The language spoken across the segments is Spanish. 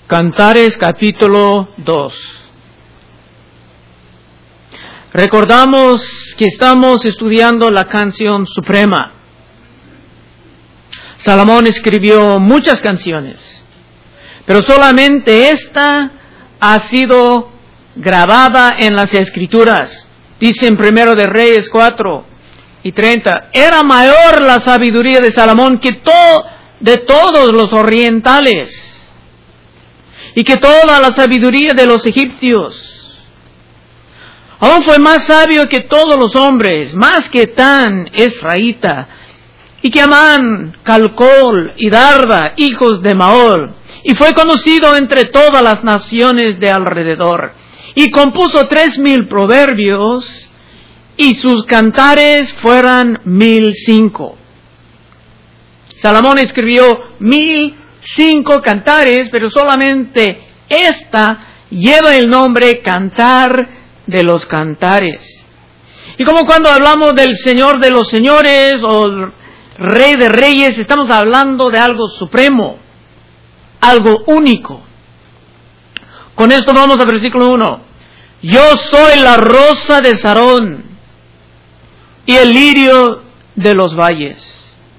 Cantares capítulo 2. Recordamos que estamos estudiando la canción suprema. Salomón escribió muchas canciones, pero solamente esta ha sido grabada en las Escrituras. Dice en Primero de Reyes 4:30, era mayor la sabiduría de Salomón que de todos los orientales, y que toda la sabiduría de los egipcios. Aún fue más sabio que todos los hombres, más que Tan, Esraíta, y que Amán, Calcol y Darda, hijos de Maol, y fue conocido entre todas las naciones de alrededor, y compuso 3,000 proverbios, y sus cantares fueran 1,005. Salomón escribió 1,005 cantares, pero solamente esta lleva el nombre Cantar de los Cantares. Y como cuando hablamos del Señor de los Señores o Rey de Reyes, estamos hablando de algo supremo, algo único. Con esto vamos al versículo 1. Yo soy la rosa de Sarón y el lirio de los valles.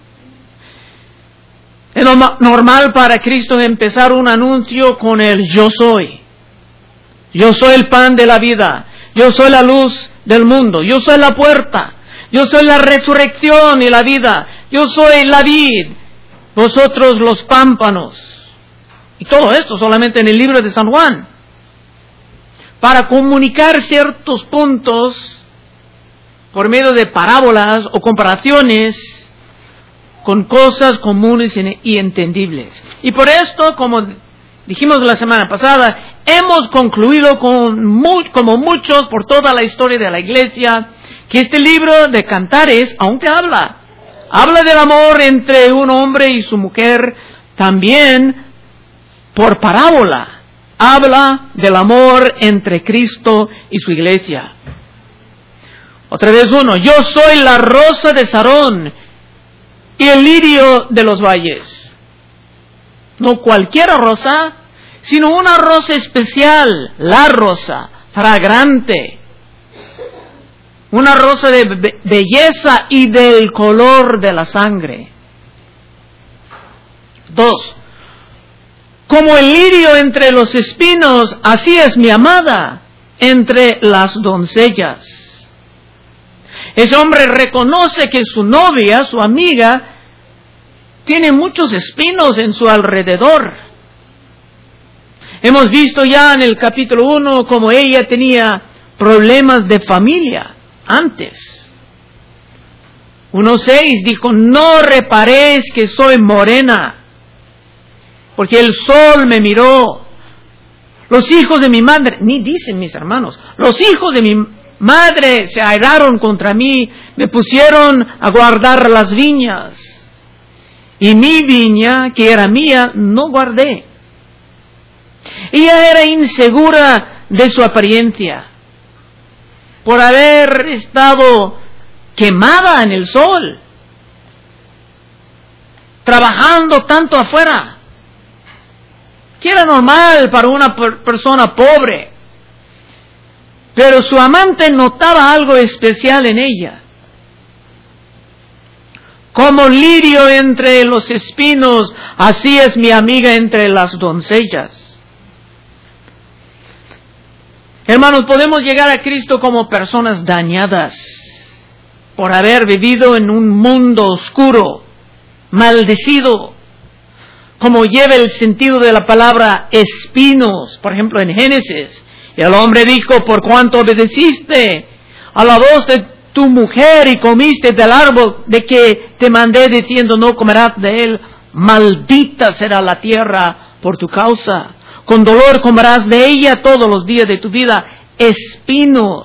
Es normal para Cristo empezar un anuncio con el yo soy. Yo soy el pan de la vida. Yo soy la luz del mundo. Yo soy la puerta. Yo soy la resurrección y la vida. Yo soy la vid. Vosotros los pámpanos. Y todo esto solamente en el libro de San Juan. Para comunicar ciertos puntos por medio de parábolas o comparaciones con cosas comunes y entendibles. Y por esto, como dijimos la semana pasada, hemos concluido como muchos por toda la historia de la iglesia, que este libro de Cantares, aunque habla del amor entre un hombre y su mujer, también por parábola habla del amor entre Cristo y su iglesia. Otra vez uno, yo soy la rosa de Sarón y el lirio de los valles. No cualquier rosa, sino una rosa especial, la rosa, fragrante. Una rosa de belleza y del color de la sangre. 2. Como el lirio entre los espinos, así es mi amada entre las doncellas. Ese hombre reconoce que su novia, su amiga, tiene muchos espinos en su alrededor. Hemos visto ya en el capítulo 1 como ella tenía problemas de familia antes. 1:6 dijo, no reparéis que soy morena, porque el sol me miró. Los hijos de mi madre, ni dicen mis hermanos, los hijos de mi madre se airaron contra mí, me pusieron a guardar las viñas, y mi viña, que era mía, no guardé. Ella era insegura de su apariencia, por haber estado quemada en el sol, trabajando tanto afuera, que era normal para una persona pobre. Pero su amante notaba algo especial en ella. Como lirio entre los espinos, así es mi amiga entre las doncellas. Hermanos, podemos llegar a Cristo como personas dañadas por haber vivido en un mundo oscuro, maldecido, como lleva el sentido de la palabra espinos, por ejemplo en Génesis. Y el hombre dijo, por cuanto obedeciste a la voz de tu mujer y comiste del árbol de que te mandé diciendo, no comerás de él, maldita será la tierra por tu causa. Con dolor comerás de ella todos los días de tu vida. Espinos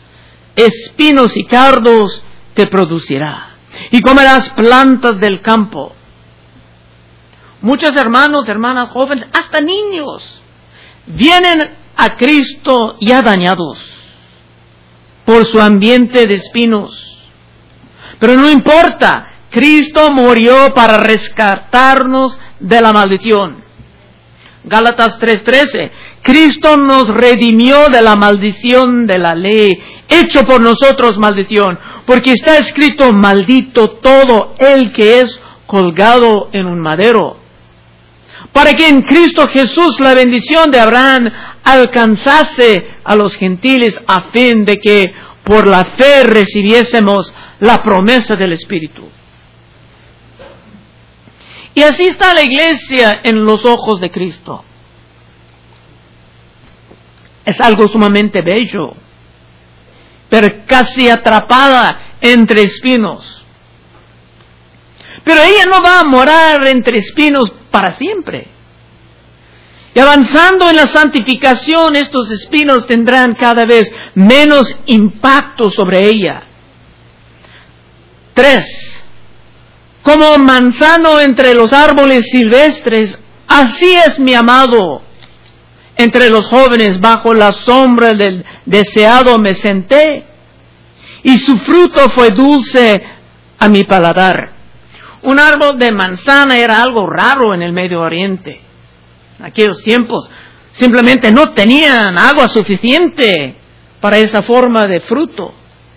y cardos te producirá. Y comerás plantas del campo. Muchos hermanos, hermanas jóvenes, hasta niños, vienen a Cristo ya dañados por su ambiente de espinos. Pero no importa, Cristo murió para rescatarnos de la maldición. Gálatas 3:13. Cristo nos redimió de la maldición de la ley, hecho por nosotros maldición, porque está escrito: maldito todo el que es colgado en un madero. Para que en Cristo Jesús la bendición de Abraham alcanzase a los gentiles, a fin de que por la fe recibiésemos la promesa del Espíritu. Y así está la iglesia en los ojos de Cristo. Es algo sumamente bello, pero casi atrapada entre espinos. Pero ella no va a morar entre espinos para siempre. Y avanzando en la santificación, estos espinos tendrán cada vez menos impacto sobre ella. 3. Como manzano entre los árboles silvestres, así es mi amado. Entre los jóvenes, bajo la sombra del deseado me senté, y su fruto fue dulce a mi paladar. Un árbol de manzana era algo raro en el Medio Oriente. En aquellos tiempos simplemente no tenían agua suficiente para esa forma de fruto.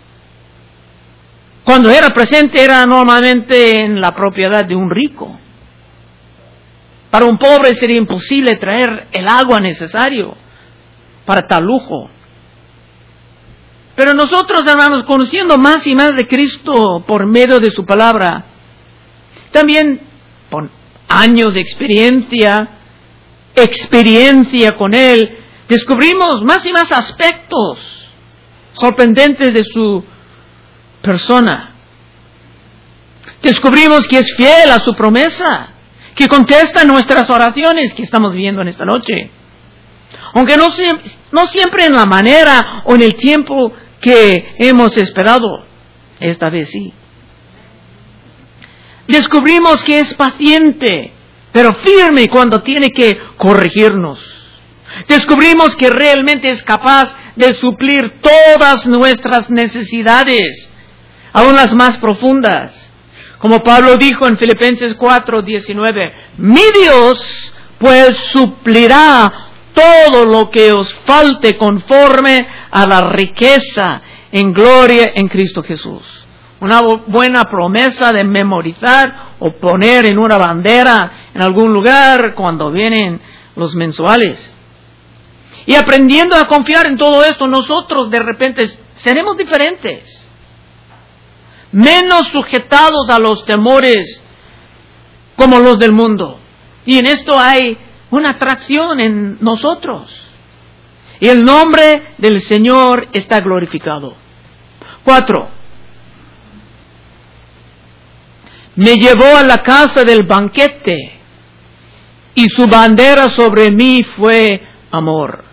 Cuando era presente era normalmente en la propiedad de un rico. Para un pobre sería imposible traer el agua necesario para tal lujo. Pero nosotros, hermanos, conociendo más y más de Cristo por medio de su palabra, también por años de experiencia con Él, descubrimos más y más aspectos sorprendentes de su persona. Descubrimos que es fiel a su promesa, que contesta nuestras oraciones que estamos viviendo en esta noche. Aunque no siempre en la manera o en el tiempo que hemos esperado, esta vez sí. Descubrimos que es paciente, pero firme cuando tiene que corregirnos. Descubrimos que realmente es capaz de suplir todas nuestras necesidades, aún las más profundas. Como Pablo dijo en Filipenses 4:19, mi Dios pues suplirá todo lo que os falte conforme a la riqueza en gloria en Cristo Jesús. Una buena promesa de memorizar o poner en una bandera en algún lugar cuando vienen los mensuales. Y aprendiendo a confiar en todo esto, nosotros de repente seremos diferentes, menos sujetados a los temores como los del mundo. Y en esto hay una atracción en nosotros. Y el nombre del Señor está glorificado. 4. Me llevó a la casa del banquete, y su bandera sobre mí fue amor.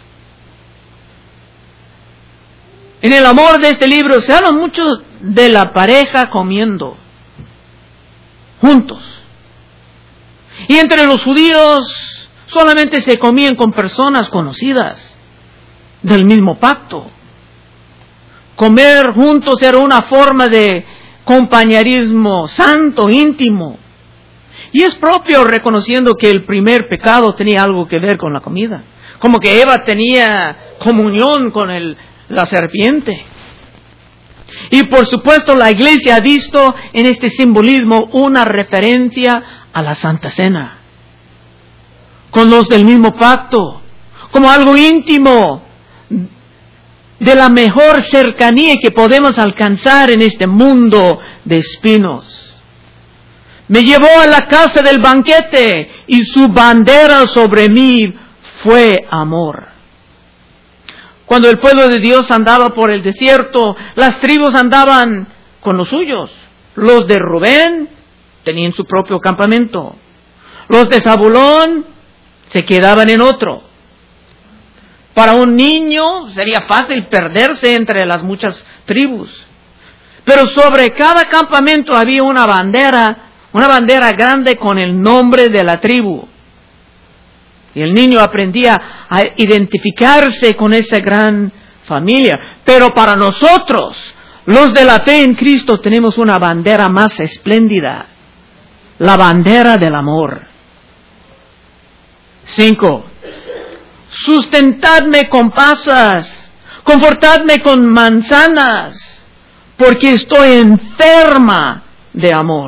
En el amor de este libro se habla mucho de la pareja comiendo juntos. Y entre los judíos solamente se comían con personas conocidas del mismo pacto. Comer juntos era una forma de compañerismo santo, íntimo. Y es propio reconociendo que el primer pecado tenía algo que ver con la comida. Como que Eva tenía comunión con la serpiente. Y por supuesto la iglesia ha visto en este simbolismo una referencia a la Santa Cena. Con los del mismo pacto. Como algo íntimo, de la mejor cercanía que podemos alcanzar en este mundo de espinos. Me llevó a la casa del banquete, y su bandera sobre mí fue amor. Cuando el pueblo de Dios andaba por el desierto, las tribus andaban con los suyos. Los de Rubén tenían su propio campamento. Los de Zabulón se quedaban en otro. Para un niño sería fácil perderse entre las muchas tribus. Pero sobre cada campamento había una bandera grande con el nombre de la tribu. Y el niño aprendía a identificarse con esa gran familia. Pero para nosotros, los de la fe en Cristo, tenemos una bandera más espléndida. La bandera del amor. 5. Sustentadme con pasas, confortadme con manzanas, porque estoy enferma de amor.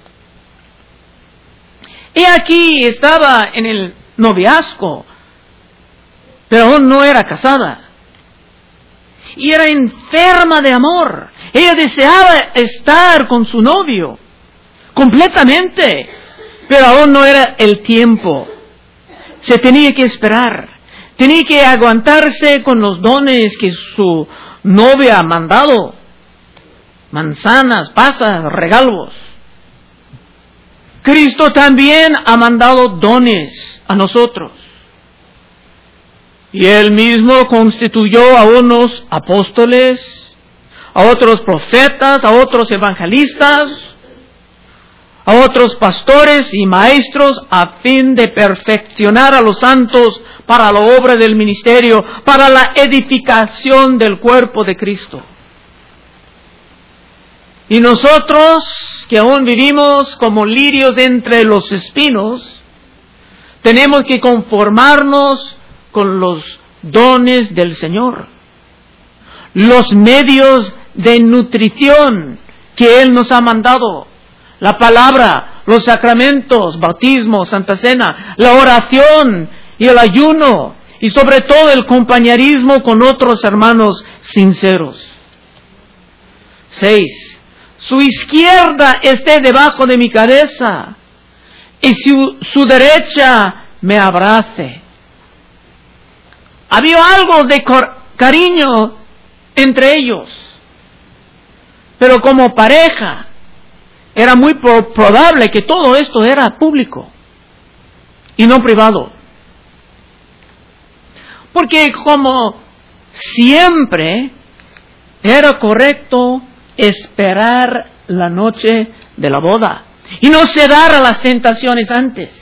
He aquí estaba en el noviazgo, pero aún no era casada. Y era enferma de amor. Ella deseaba estar con su novio completamente, pero aún no era el tiempo. Se tenía que esperar. Tenía que aguantarse con los dones que su novia ha mandado. Manzanas, pasas, regalos. Cristo también ha mandado dones a nosotros. Y Él mismo constituyó a unos apóstoles, a otros profetas, a otros evangelistas, a otros pastores y maestros, a fin de perfeccionar a los santos para la obra del ministerio, para la edificación del cuerpo de Cristo. Y nosotros, que aún vivimos como lirios entre los espinos, tenemos que conformarnos con los dones del Señor, los medios de nutrición que Él nos ha mandado, la palabra, los sacramentos, bautismo, Santa Cena, la oración y el ayuno, y sobre todo el compañerismo con otros hermanos sinceros. 6. Su izquierda esté debajo de mi cabeza, y su derecha me abrace. Había algo de cariño entre ellos, pero como pareja era muy probable que todo esto era público y no privado. Porque como siempre era correcto esperar la noche de la boda y no ceder a las tentaciones antes.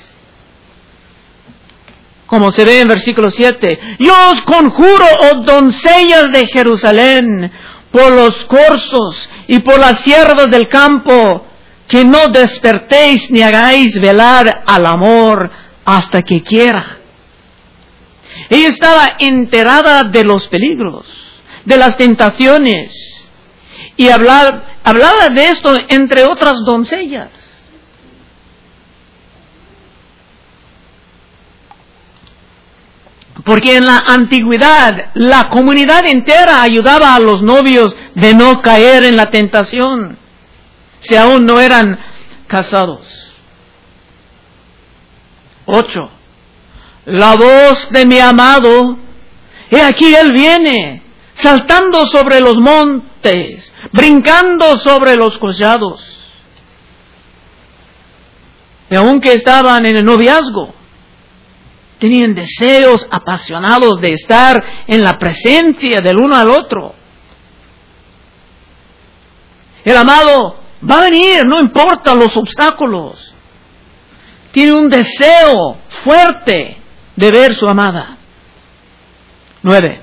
Como se ve en versículo 7, yo os conjuro, oh doncellas de Jerusalén, por los corzos y por las siervas del campo, que no despertéis ni hagáis velar al amor hasta que quiera. Ella estaba enterada de los peligros, de las tentaciones, y hablaba de esto entre otras doncellas. Porque en la antigüedad la comunidad entera ayudaba a los novios de no caer en la tentación, si aún no eran casados. 8. La voz de mi amado, he aquí Él viene, saltando sobre los montes, brincando sobre los collados. Y aunque estaban en el noviazgo, tenían deseos apasionados de estar en la presencia del uno al otro. El amado va a venir, no importa los obstáculos. Tiene un deseo fuerte de ver su amada. 9.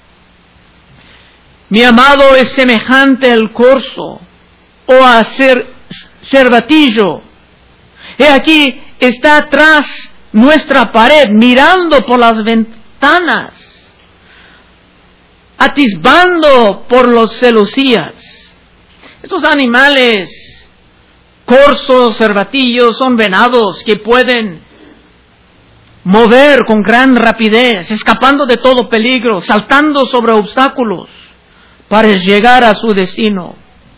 Mi amado es semejante al corzo o a cervatillo. He aquí, está atrás nuestra pared, mirando por las ventanas, atisbando por los celosías. Estos animales, corzos, cervatillos, son venados que pueden mover con gran rapidez, escapando de todo peligro, saltando sobre obstáculos para llegar a su destino.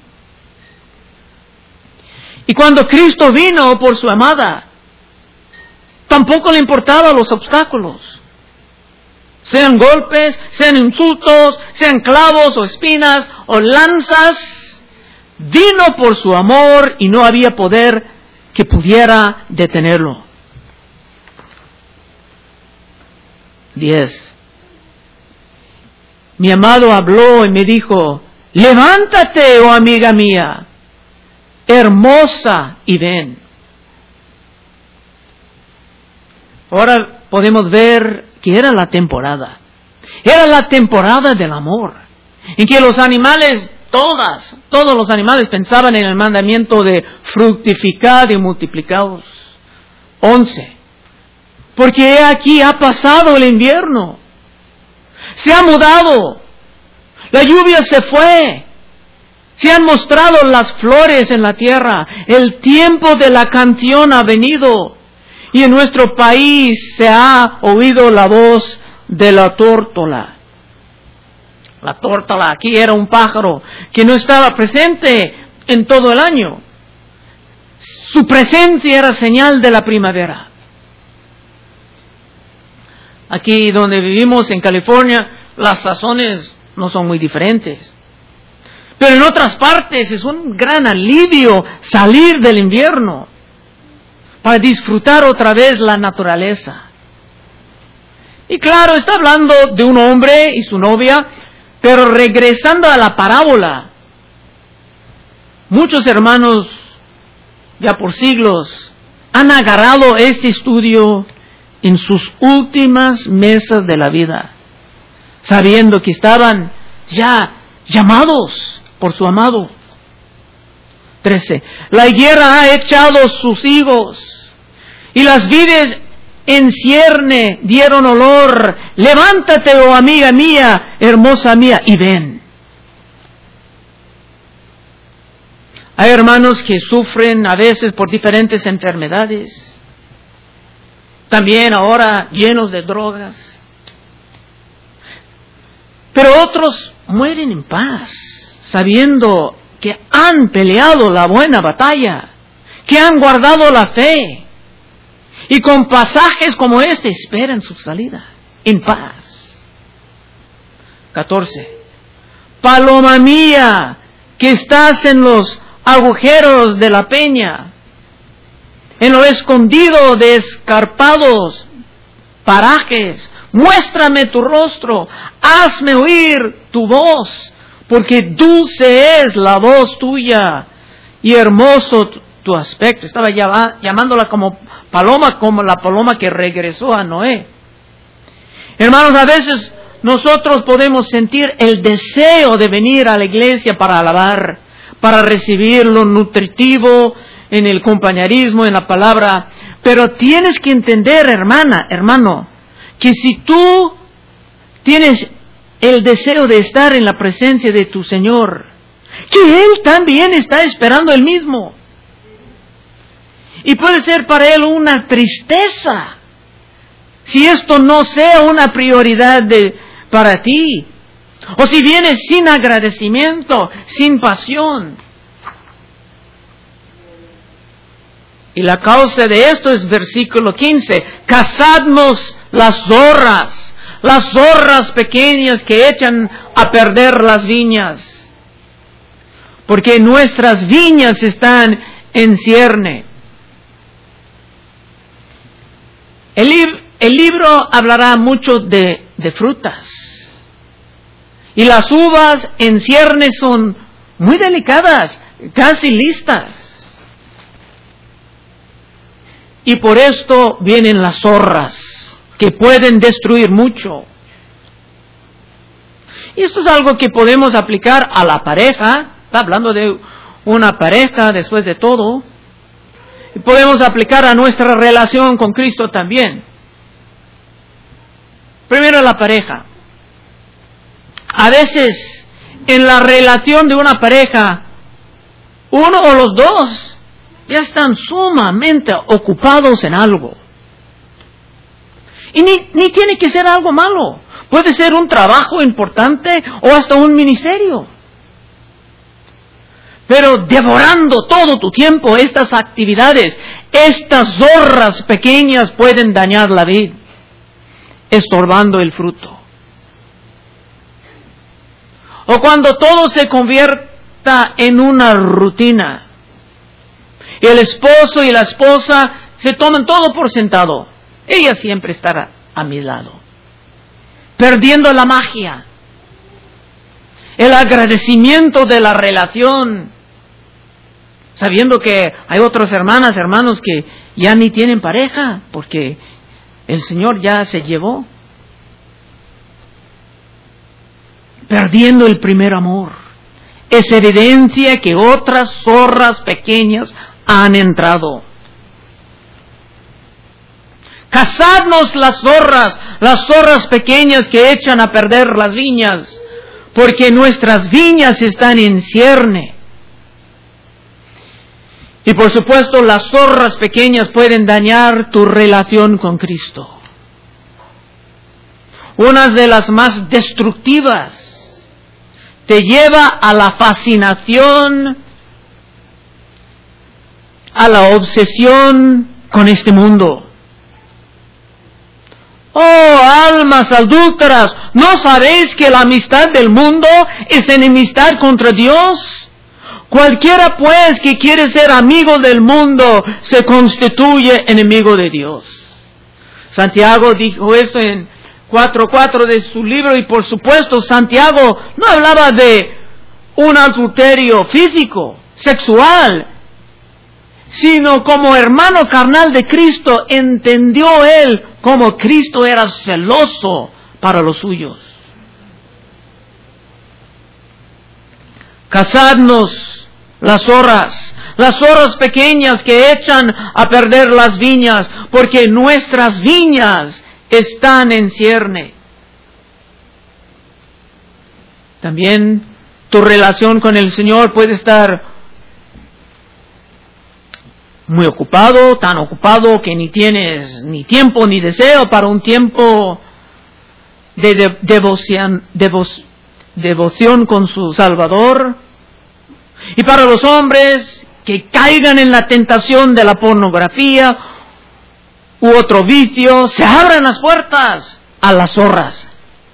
Y cuando Cristo vino por su amada, tampoco le importaban los obstáculos. Sean golpes, sean insultos, sean clavos o espinas o lanzas. Vino por su amor y no había poder que pudiera detenerlo. 10. Mi amado habló y me dijo, levántate, oh amiga mía, hermosa, y ven. Ahora podemos ver que era la temporada. Era la temporada del amor, en que los animales, todos los animales pensaban en el mandamiento de fructificar y multiplicaos. 11. Porque aquí ha pasado el invierno. Se ha mudado. La lluvia se fue. Se han mostrado las flores en la tierra. El tiempo de la canción ha venido. Y en nuestro país se ha oído la voz de la tórtola. La tórtola aquí era un pájaro que no estaba presente en todo el año. Su presencia era señal de la primavera. Aquí donde vivimos en California, las sazones no son muy diferentes. Pero en otras partes es un gran alivio salir del invierno para disfrutar otra vez la naturaleza. Y claro, está hablando de un hombre y su novia, pero regresando a la parábola, muchos hermanos ya por siglos han agarrado este estudio en sus últimas mesas de la vida, sabiendo que estaban ya llamados por su amado. 13. La higuera ha echado sus higos, y las vides en cierne dieron olor. Levántate, oh amiga mía, hermosa mía, y ven. Hay hermanos que sufren a veces por diferentes enfermedades, también ahora llenos de drogas. Pero otros mueren en paz, sabiendo que han peleado la buena batalla, que han guardado la fe, y con pasajes como este esperan su salida, en paz. 14. Paloma mía, que estás en los agujeros de la peña, en lo escondido de escarpados parajes, muéstrame tu rostro, hazme oír tu voz, porque dulce es la voz tuya y hermoso tu aspecto. Estaba llamándola como paloma, como la paloma que regresó a Noé. Hermanos, a veces nosotros podemos sentir el deseo de venir a la iglesia para alabar, para recibir lo nutritivo en el compañerismo, en la palabra. Pero tienes que entender, hermano, que si tú tienes el deseo de estar en la presencia de tu Señor, que Él también está esperando el mismo. Y puede ser para Él una tristeza si esto no sea una prioridad para ti. O si vienes sin agradecimiento, sin pasión. Y la causa de esto es versículo 15. Cazadnos las zorras pequeñas que echan a perder las viñas. Porque nuestras viñas están en cierne. El libro hablará mucho de frutas. Y las uvas en cierne son muy delicadas, casi listas. Y por esto vienen las zorras, que pueden destruir mucho. Y esto es algo que podemos aplicar a la pareja. Está hablando de una pareja después de todo. Y podemos aplicar a nuestra relación con Cristo también. Primero la pareja. A veces en la relación de una pareja, uno o los dos ya están sumamente ocupados en algo. Y ni tiene que ser algo malo. Puede ser un trabajo importante o hasta un ministerio. Pero devorando todo tu tiempo estas actividades, estas zorras pequeñas pueden dañar la vid, estorbando el fruto. O cuando todo se convierta en una rutina. Y el esposo y la esposa se toman todo por sentado. Ella siempre estará a mi lado. Perdiendo la magia. El agradecimiento de la relación. Sabiendo que hay otras hermanos que ya ni tienen pareja. Porque el Señor ya se llevó. Perdiendo el primer amor. Es evidencia que otras zorras pequeñas han entrado. Cazadnos las zorras pequeñas que echan a perder las viñas, porque nuestras viñas están en cierne. Y por supuesto, las zorras pequeñas pueden dañar tu relación con Cristo. Una de las más destructivas te lleva a la fascinación, a la obsesión con este mundo. Oh, almas adúlteras, ¿no sabéis que la amistad del mundo es enemistad contra Dios? Cualquiera pues que quiere ser amigo del mundo se constituye enemigo de Dios. Santiago dijo esto en 4:4 de su libro, y por supuesto Santiago no hablaba de un adulterio físico, sexual, sino como hermano carnal de Cristo, entendió él cómo Cristo era celoso para los suyos. Cazadnos las zorras pequeñas que echan a perder las viñas, porque nuestras viñas están en cierne. También tu relación con el Señor puede estar muy ocupado, tan ocupado que ni tienes ni tiempo ni deseo para un tiempo de devoción con su Salvador. Y para los hombres que caigan en la tentación de la pornografía u otro vicio, se abren las puertas a las zorras.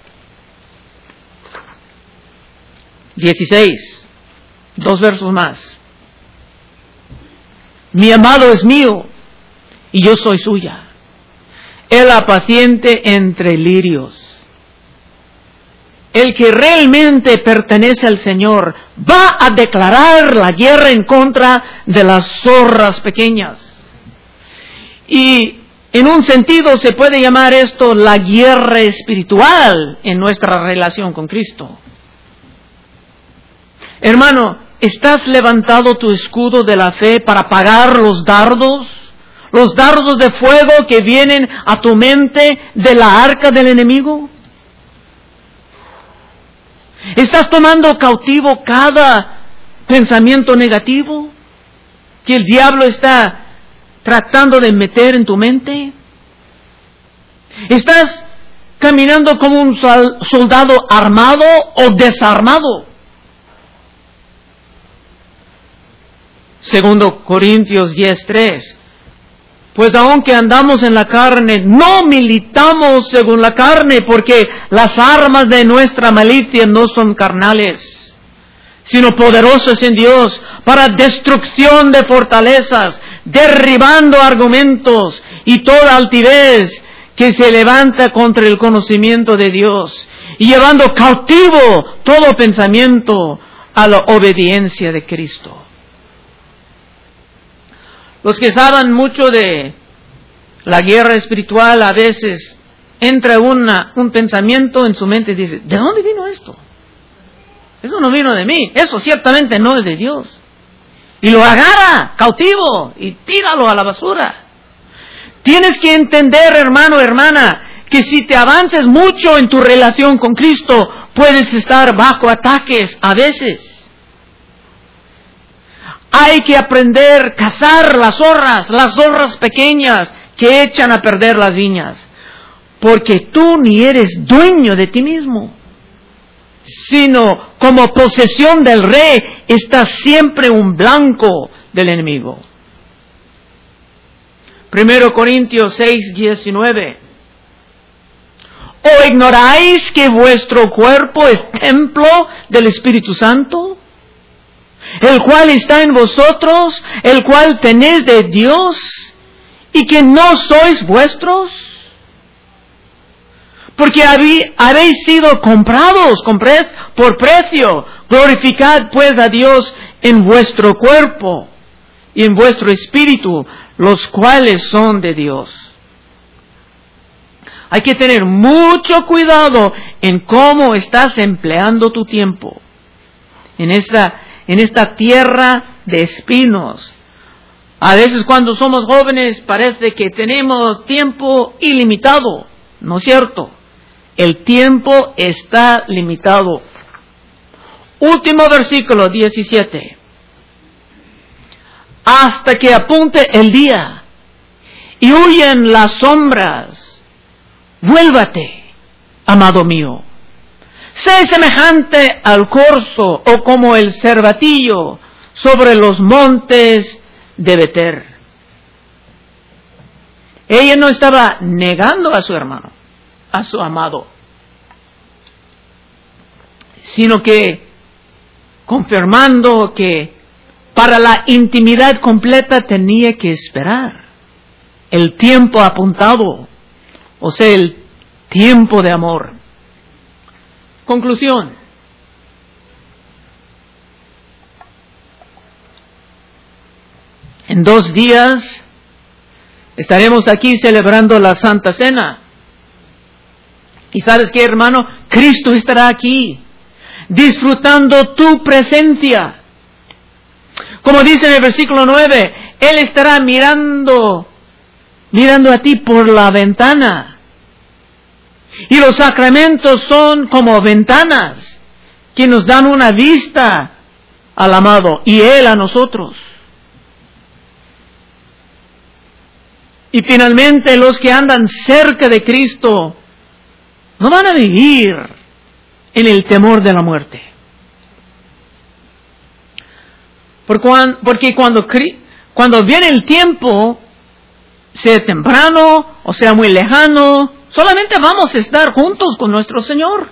16, 2 versos más. Mi amado es mío, y yo soy suya. Él apaciente entre lirios. El que realmente pertenece al Señor va a declarar la guerra en contra de las zorras pequeñas. Y en un sentido se puede llamar esto la guerra espiritual en nuestra relación con Cristo. Hermano, ¿estás levantado tu escudo de la fe para pagar los dardos de fuego que vienen a tu mente de la arca del enemigo? ¿Estás tomando cautivo cada pensamiento negativo que el diablo está tratando de meter en tu mente? ¿Estás caminando como un soldado armado o desarmado? 2 Corintios 10:3. Pues aunque andamos en la carne, no militamos según la carne, porque las armas de nuestra malicia no son carnales, sino poderosas en Dios para destrucción de fortalezas, derribando argumentos y toda altivez que se levanta contra el conocimiento de Dios, y llevando cautivo todo pensamiento a la obediencia de Cristo. Los que saben mucho de la guerra espiritual, a veces entra un pensamiento en su mente y dice, ¿de dónde vino esto? Eso no vino de mí, eso ciertamente no es de Dios. Y lo agarra cautivo y tíralo a la basura. Tienes que entender, hermano, hermana, que si te avances mucho en tu relación con Cristo, puedes estar bajo ataques a veces. Hay que aprender a cazar las zorras pequeñas que echan a perder las viñas. Porque tú ni eres dueño de ti mismo, sino como posesión del rey, estás siempre un blanco del enemigo. 1 Corintios 6:19. ¿O ignoráis que vuestro cuerpo es templo del Espíritu Santo, el cual está en vosotros, el cual tenéis de Dios, y que no sois vuestros? Porque habéis sido comprados por precio. Glorificad pues a Dios en vuestro cuerpo y en vuestro espíritu, los cuales son de Dios. Hay que tener mucho cuidado en cómo estás empleando tu tiempo en esta tierra de espinos. A veces cuando somos jóvenes parece que tenemos tiempo ilimitado. No es cierto. El tiempo está limitado. Último versículo 17. Hasta que apunte el día y huyen las sombras, vuélvate, amado mío. Sé semejante al corzo o como el cervatillo sobre los montes de Beter. Ella no estaba negando a su hermano, a su amado, sino que confirmando que para la intimidad completa tenía que esperar el tiempo apuntado, o sea, el tiempo de amor. Conclusión. En 2 días estaremos aquí celebrando la Santa Cena. Y ¿sabes qué, hermano? Cristo estará aquí, disfrutando tu presencia. Como dice en el versículo 9, Él estará mirando a ti por la ventana. Y los sacramentos son como ventanas que nos dan una vista al amado y Él a nosotros. Y finalmente los que andan cerca de Cristo no van a vivir en el temor de la muerte. Porque cuando viene el tiempo, sea temprano o sea muy lejano, solamente vamos a estar juntos con nuestro Señor.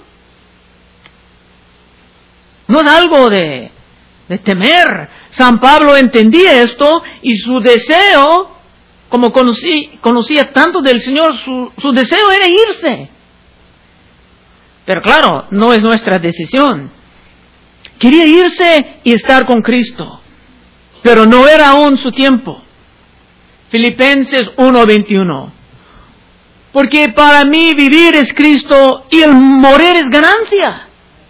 No es algo de temer. San Pablo entendía esto y su deseo, como conocía tanto del Señor, su deseo era irse. Pero claro, no es nuestra decisión. Quería irse y estar con Cristo, pero no era aún su tiempo. Filipenses 1:21. Porque para mí vivir es Cristo y el morir es ganancia.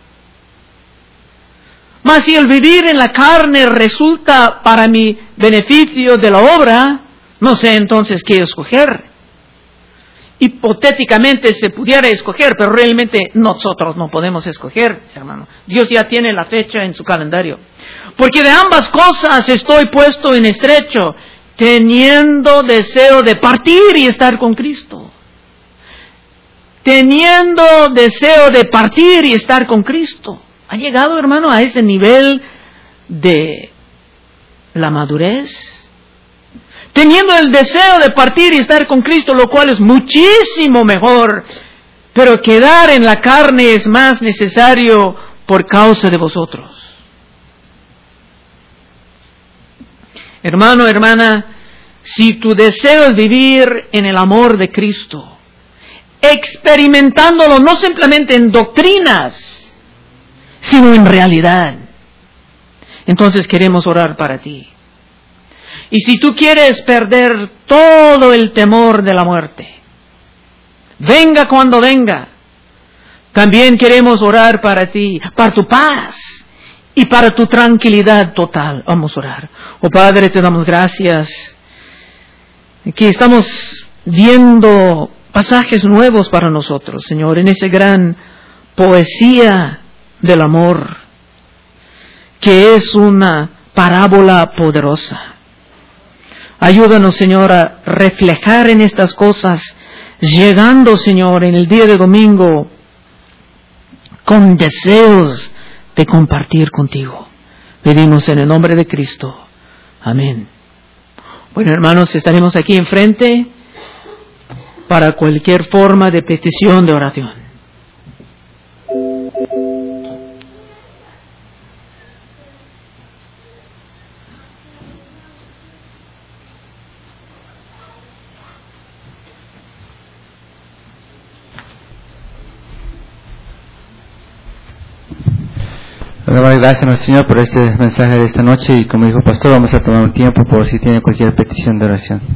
Mas si el vivir en la carne resulta para mi beneficio de la obra, no sé entonces qué escoger. Hipotéticamente se pudiera escoger, pero realmente nosotros no podemos escoger, hermano. Dios ya tiene la fecha en su calendario. Porque de ambas cosas estoy puesto en estrecho, teniendo deseo de partir y estar con Cristo. Teniendo deseo de partir y estar con Cristo. ¿Ha llegado, hermano, a ese nivel de la madurez? Teniendo el deseo de partir y estar con Cristo, lo cual es muchísimo mejor, pero quedar en la carne es más necesario por causa de vosotros. Hermano, hermana, si tu deseo es vivir en el amor de Cristo, experimentándolo no simplemente en doctrinas, sino en realidad, entonces queremos orar para ti. Y si tú quieres perder todo el temor de la muerte, venga cuando venga, también queremos orar para ti, para tu paz y para tu tranquilidad total. Vamos a orar. Oh Padre, te damos gracias. Aquí estamos viendo pasajes nuevos para nosotros, Señor, en esa gran poesía del amor, que es una parábola poderosa. Ayúdanos, Señor, a reflejar en estas cosas, llegando, Señor, en el día de domingo, con deseos de compartir contigo. Pedimos en el nombre de Cristo. Amén. Bueno, hermanos, estaremos aquí enfrente para cualquier forma de petición de oración. Damos gracias al Señor por este mensaje de esta noche y como dijo el pastor, vamos a tomar un tiempo por si tiene cualquier petición de oración.